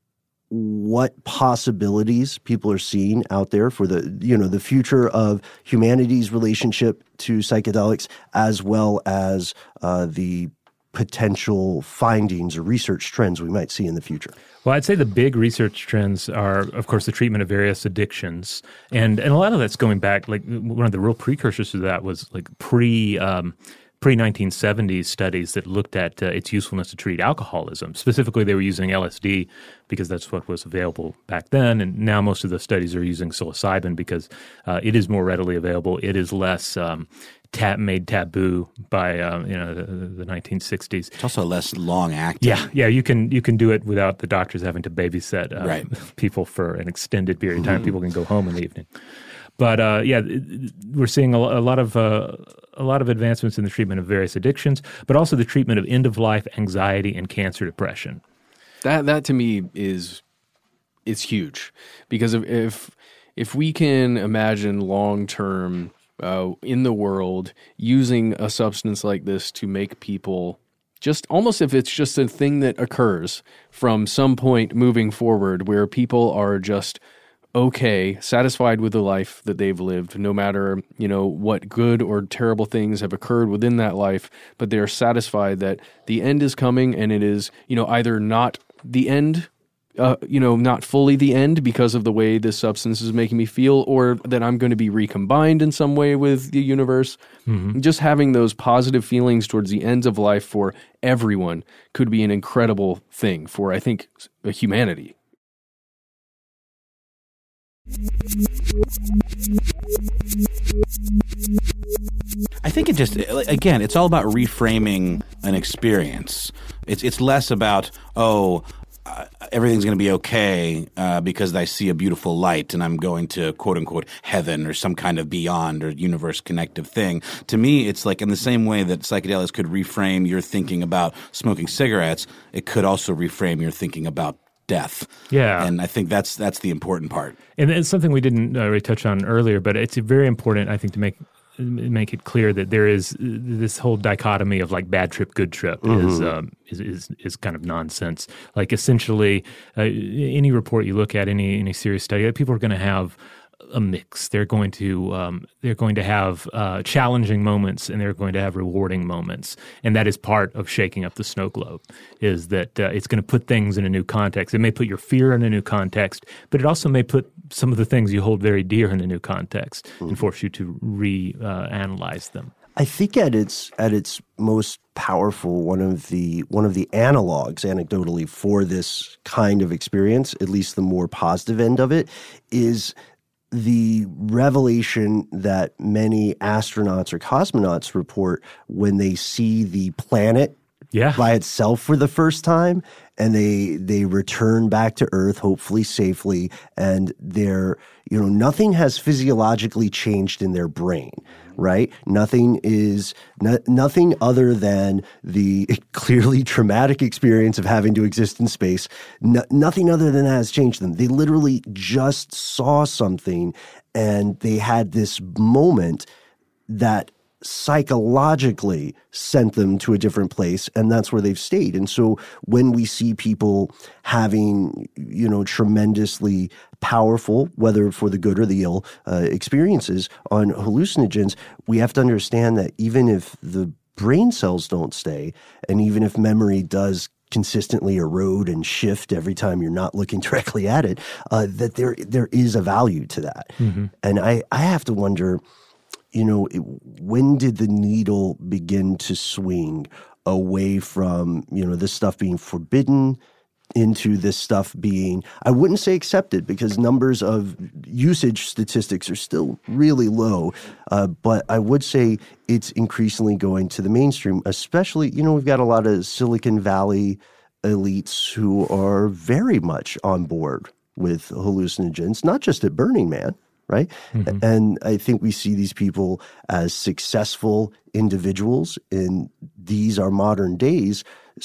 what possibilities people are seeing out there for the, you know, the future of humanity's relationship to psychedelics, as well as uh, the potential findings or research trends we might see in the future? Well, I'd say the big research trends are, of course, the treatment of various addictions, and and a lot of that's going back. Like one of the real precursors to that was like pre. Um, pre nineteen seventies studies that looked at uh, its usefulness to treat alcoholism. Specifically, they were using L S D because that's what was available back then, and now most of the studies are using psilocybin because uh, it is more readily available. It is less um, tab- made taboo by uh, you know the, the nineteen sixties. It's also less long acting. Yeah, yeah, you can you can do it without the doctors having to babysit uh, Right. people for an extended period of time. People can go home in the evening. But uh, yeah, it- we're seeing a, a lot of uh, a lot of advancements in the treatment of various addictions, but also the treatment of end of life anxiety and cancer depression. That that to me is it's huge, because if if, if we can imagine long term uh, in the world using a substance like this to make people just almost, if it's just a thing that occurs from some point moving forward where people are just okay, satisfied with the life that they've lived, no matter, you know, what good or terrible things have occurred within that life, but they're satisfied that the end is coming, and it is, you know, either not the end, uh, you know, not fully the end because of the way this substance is making me feel, or that I'm going to be recombined in some way with the universe. Mm-hmm. Just having those positive feelings towards the ends of life for everyone could be an incredible thing for, I think, humanity. I think it just, again, it's all about reframing an experience. It's it's less about, oh, uh, everything's going to be okay uh, because I see a beautiful light and I'm going to quote unquote heaven or some kind of beyond or universe connective thing. To me, it's like in the same way that psychedelics could reframe your thinking about smoking cigarettes, it could also reframe your thinking about death. Yeah. And I think that's that's the important part. And it's something we didn't uh, really touch on earlier, but it's very important, I think, to make make it clear that there is this whole dichotomy of like bad trip, good trip mm-hmm. is, um, is is is kind of nonsense. Like essentially, uh, any report you look at, any any serious study, people are going to have a mix. They're going to um, they're going to have uh, challenging moments, and they're going to have rewarding moments, and that is part of shaking up the snow globe. Is that uh, it's going to put things in a new context. It may put your fear in a new context, but it also may put some of the things you hold very dear in a new context mm-hmm. and force you to re-analyze uh, them. I think at its at its most powerful, one of the one of the analogs, anecdotally, for this kind of experience, at least the more positive end of it, is the revelation that many astronauts or cosmonauts report when they see the planet yeah. by itself for the first time, and they they return back to Earth, hopefully safely, and they're, you know, nothing has physiologically changed in their brain, right? Nothing is no, nothing other than the clearly traumatic experience of having to exist in space. No, nothing other than that has changed them. They literally just saw something, and they had this moment that psychologically sent them to a different place, and that's where they've stayed. And so when we see people having, you know, tremendously powerful, whether for the good or the ill, uh, experiences on hallucinogens, we have to understand that even if the brain cells don't stay, and even if memory does consistently erode and shift every time you're not looking directly at it, uh, that there there is a value to that. Mm-hmm. And I, I have to wonder, you know, it, when did the needle begin to swing away from, you know, this stuff being forbidden into this stuff being, I wouldn't say accepted, because numbers of usage statistics are still really low, uh, but I would say it's increasingly going to the mainstream, especially, you know, we've got a lot of Silicon Valley elites who are very much on board with hallucinogens, not just at Burning Man, right? Mm-hmm. And I think we see these people as successful individuals, and these are modern days.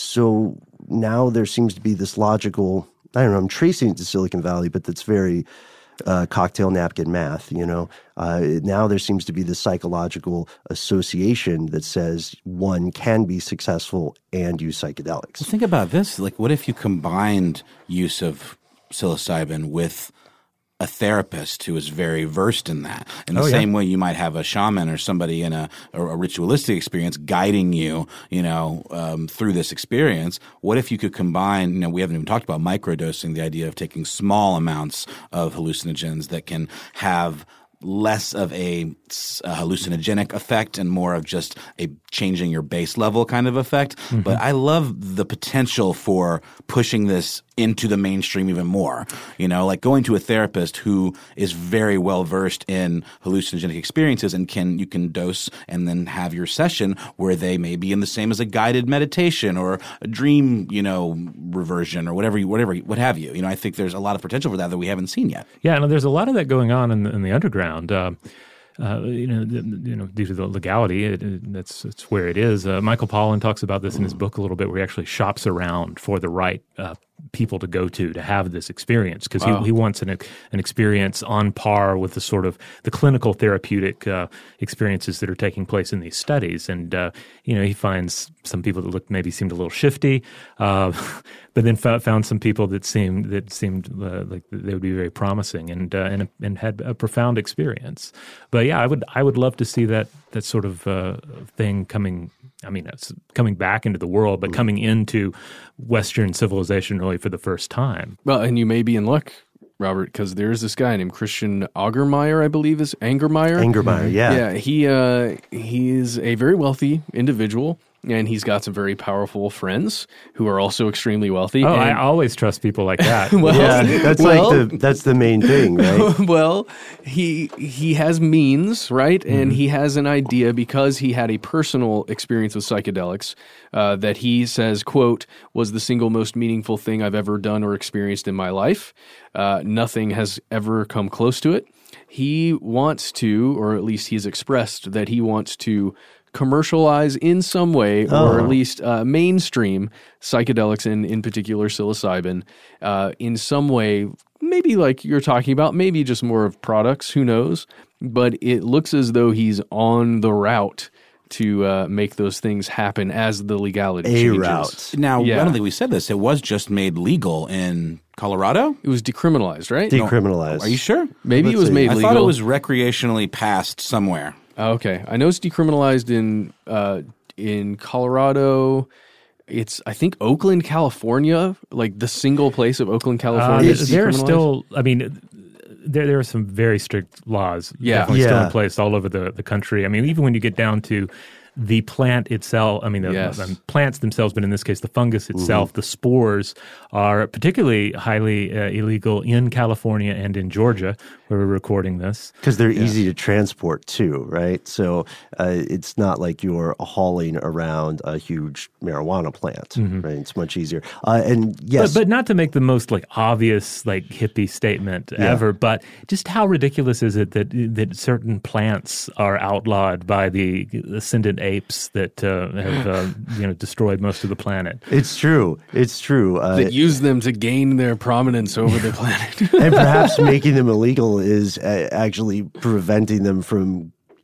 So now there seems to be this logical, I don't know, I'm tracing it to Silicon Valley, but that's very uh, cocktail napkin math, you know. Uh, now there seems to be this psychological association that says one can be successful and use psychedelics. Well, think about this. Like, what if you combined use of psilocybin with a therapist who is very versed in that? In the oh, same yeah. way you might have a shaman or somebody in a, a, a ritualistic experience guiding you, you know, um, through this experience. What if you could combine, you know, we haven't even talked about microdosing, the idea of taking small amounts of hallucinogens that can have less of a, a hallucinogenic effect and more of just a changing your base level kind of effect. Mm-hmm. But I love the potential for pushing this into the mainstream even more. You know, like going to a therapist who is very well versed in hallucinogenic experiences and can you can dose and then have your session where they may be in the same as a guided meditation or a dream, you know, reversion or whatever, you, whatever, what have you. You know, I think there's a lot of potential for that that we haven't seen yet. Yeah, and there's a lot of that going on in the, in the underground. Uh, Uh, you know, the, you know, due to the legality, it, it, that's it's where it is. Uh, Michael Pollan talks about this in his book a little bit, where he actually shops around for the right uh, people to go to to have this experience, because wow. he, he wants an an experience on par with the sort of the clinical therapeutic uh, experiences that are taking place in these studies. And uh, you know, he finds some people that look maybe seemed a little shifty, uh, but then f- found some people that seemed that seemed uh, like they would be very promising and uh, and and had a profound experience. But yeah, I would I would love to see that that sort of uh, thing coming. I mean, it's coming back into the world, but coming into Western civilization really for the first time. Well, and you may be in luck, Robert, because there's this guy named Christian Augermeyer, I believe is Angermeyer. Angermeyer, yeah, yeah. He uh, he is a very wealthy individual. And he's got some very powerful friends who are also extremely wealthy. Oh, and I always trust people like that. well, yeah, that's well, like the that's the main thing, right? Well, he he has means, right? Mm-hmm. And he has an idea because he had a personal experience with psychedelics uh, that he says, quote, was the single most meaningful thing I've ever done or experienced in my life. Uh, nothing has ever come close to it. He wants to, or at least he's expressed that he wants to commercialize in some way, oh. or at least uh, mainstream psychedelics, and in particular psilocybin, uh, in some way, maybe like you're talking about, maybe just more of products, who knows? But it looks as though he's on the route to uh, make those things happen as the legality a changes. Route. Now, yeah. I don't think we said this. It was just made legal in Colorado? It was decriminalized, right? Decriminalized. No. Are you sure? Maybe Let's it was see. made I legal. I thought it was recreationally passed somewhere. Okay, I know it's decriminalized in uh, in Colorado. It's I think Oakland, California, like the single place of Oakland, California. Uh, there are still, I mean, there there are some very strict laws, yeah, definitely yeah. still in place all over the the country. I mean, even when you get down to the plant itself, I mean, the, yes. the plants themselves, but in this case, the fungus itself, mm-hmm. the spores are particularly highly uh, illegal in California and in Georgia, where we're recording this. Because they're yeah. easy to transport too, right? So uh, it's not like you're hauling around a huge marijuana plant, mm-hmm. right? It's much easier. Uh, and yes. But, but not to make the most like obvious, like hippie statement yeah. ever, but just how ridiculous is it that that certain plants are outlawed by the ascendant apes that uh, have uh, you know destroyed most of the planet? It's true. It's true. Uh, that use them to gain their prominence over the planet. And perhaps making them illegal is uh, actually preventing them from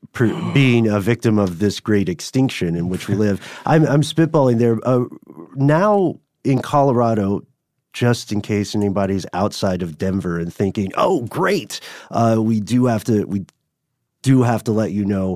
per, being a victim of this great extinction in which we live. I'm, I'm spitballing there. Uh, now in Colorado, just in case anybody's outside of Denver and thinking, oh, great, uh, we do have to, we do have to let you know,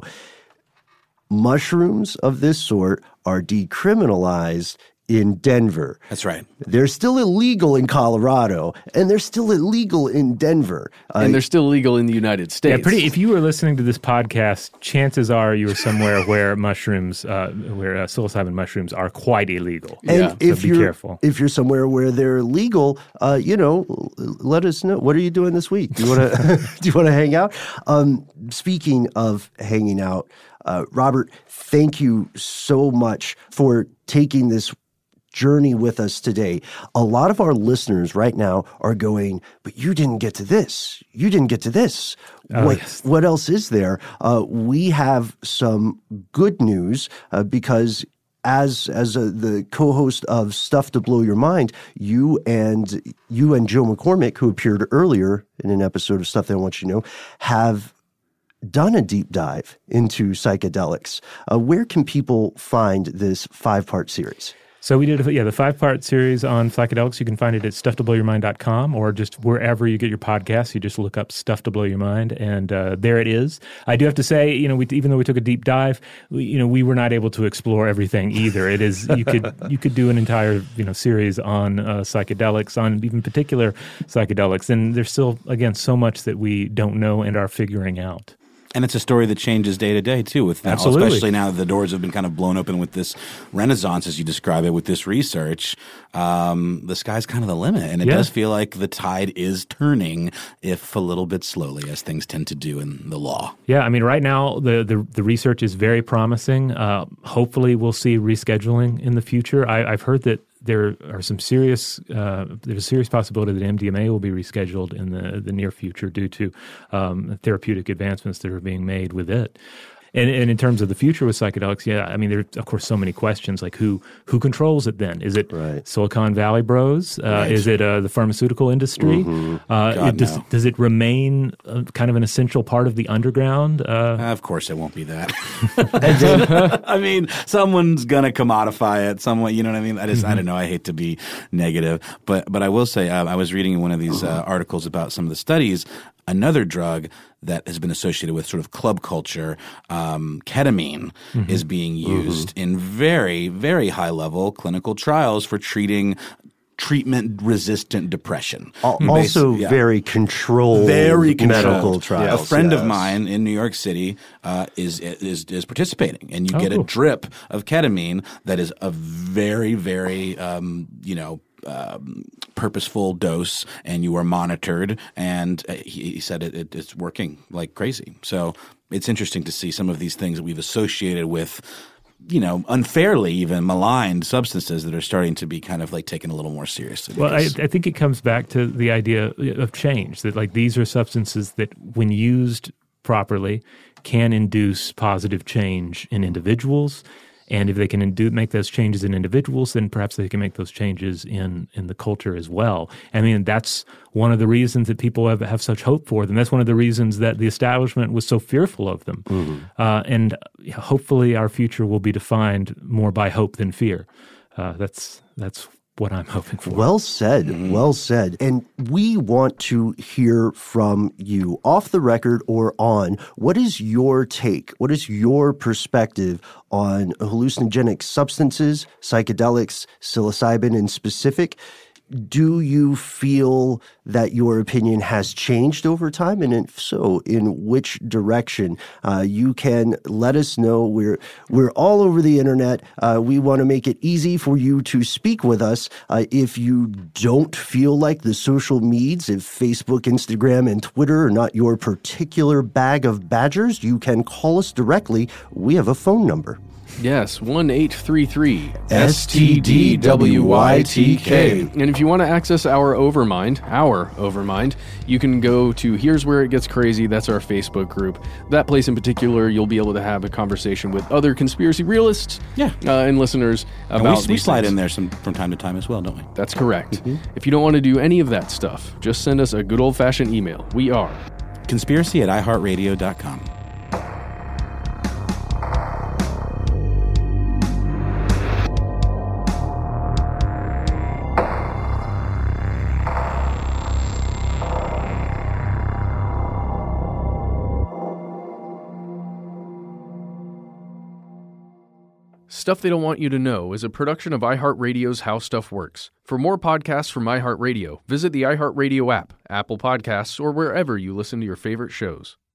mushrooms of this sort are decriminalized in Denver. That's right. They're still illegal in Colorado, and they're still illegal in Denver. Uh, and they're still legal in the United States. Yeah, pretty. If you were listening to this podcast, chances are you were somewhere where mushrooms, uh, where uh, psilocybin mushrooms are quite illegal. And yeah. if so be you're careful. if you're somewhere where they're legal, uh, you know, let us know. What are you doing this week? Do you want to do you want to hang out? Um, speaking of hanging out, uh, Robert, thank you so much for taking this journey with us today. A lot of our listeners right now are going, but you didn't get to this. You didn't get to this. Oh, what, yes. what else is there? Uh, we have some good news uh, because as as a, the co-host of Stuff to Blow Your Mind, you and you and Joe McCormick, who appeared earlier in an episode of Stuff That I Want You to Know, have done a deep dive into psychedelics. Uh, where can people find this five-part series? So we did, a, yeah, the five-part series on psychedelics. You can find it at stuff to blow your mind dot com or just wherever you get your podcasts. You just look up Stuff to Blow Your Mind, and uh, there it is. I do have to say, you know, we, even though we took a deep dive, we, you know, we were not able to explore everything either. It is you could you could do an entire you know series on uh, psychedelics, on even particular psychedelics, and there's still again so much that we don't know and are figuring out. And it's a story that changes day to day, too, with now, Absolutely. especially now that the doors have been kind of blown open with this renaissance, as you describe it, with this research. Um, the sky's kind of the limit. And it Yeah. does feel like the tide is turning, if a little bit slowly, as things tend to do in the law. Yeah, I mean, right now, the, the, the research is very promising. Uh, hopefully, we'll see rescheduling in the future. I, I've heard that there are some serious, uh, there's a serious possibility that M D M A will be rescheduled in the, the near future due to um, therapeutic advancements that are being made with it. And, and in terms of the future with psychedelics, yeah, I mean, there are, of course, so many questions, like who who controls it then? Is it Right. Silicon Valley bros? Uh, Right. Is it uh, the pharmaceutical industry? Mm-hmm. Uh, God, it, does, no. does it remain uh, kind of an essential part of the underground? Uh, Of course, it won't be that. I mean, someone's gonna commodify it. Someone, you know what I mean? I just, I don't know. I hate to be negative, but but I will say, uh, I was reading one of these uh, articles about some of the studies. Another drug that has been associated with sort of club culture, um, ketamine, mm-hmm. is being used mm-hmm. in very, very high level clinical trials for treating treatment-resistant depression. Al- Basi- Also yeah. very controlled Very controlled. medical trials. A friend yes. of mine in New York City uh, is, is is participating, and you Oh, get cool. a drip of ketamine that is a very, very um, you know. Um, purposeful dose, and you are monitored, and uh, he, he said it, it, it's working like crazy. So it's interesting to see some of these things that we've associated with, you know, unfairly even maligned substances that are starting to be kind of like taken a little more seriously. Well, I, because- I think it comes back to the idea of change, that like these are substances that when used properly can induce positive change in individuals. And if they can do, make those changes in individuals, then perhaps they can make those changes in, in the culture as well. I mean, that's one of the reasons that people have, have such hope for them. That's one of the reasons that the establishment was so fearful of them. Mm-hmm. Uh, and hopefully our future will be defined more by hope than fear. Uh, that's that's what I'm hoping for. Well said. Mm-hmm. Well said. And we want to hear from you off the record or on. What is your take? What is your perspective on hallucinogenic substances, psychedelics, psilocybin in specific? Do you feel that your opinion has changed over time? And if so, in which direction? Uh, you can let us know. We're we're all over the internet. Uh, we want to make it easy for you to speak with us. Uh, if you don't feel like the social medias, if Facebook, Instagram, and Twitter are not your particular bag of badgers, you can call us directly. We have a phone number. Yes, one eight three three S T D W Y T K. And if you want to access our Overmind, our Overmind, you can go to Here's Where It Gets Crazy. That's our Facebook group. That place in particular, you'll be able to have a conversation with other conspiracy realists Yeah. uh, and listeners about And we, these we slide things. in there some from time to time as well, don't we? That's correct. If you don't want to do any of that stuff, just send us a good old-fashioned email. We are Conspiracy at i heart radio dot com. Stuff They Don't Want You to Know is a production of iHeartRadio's How Stuff Works. For more podcasts from iHeartRadio, visit the iHeartRadio app, Apple Podcasts, or wherever you listen to your favorite shows.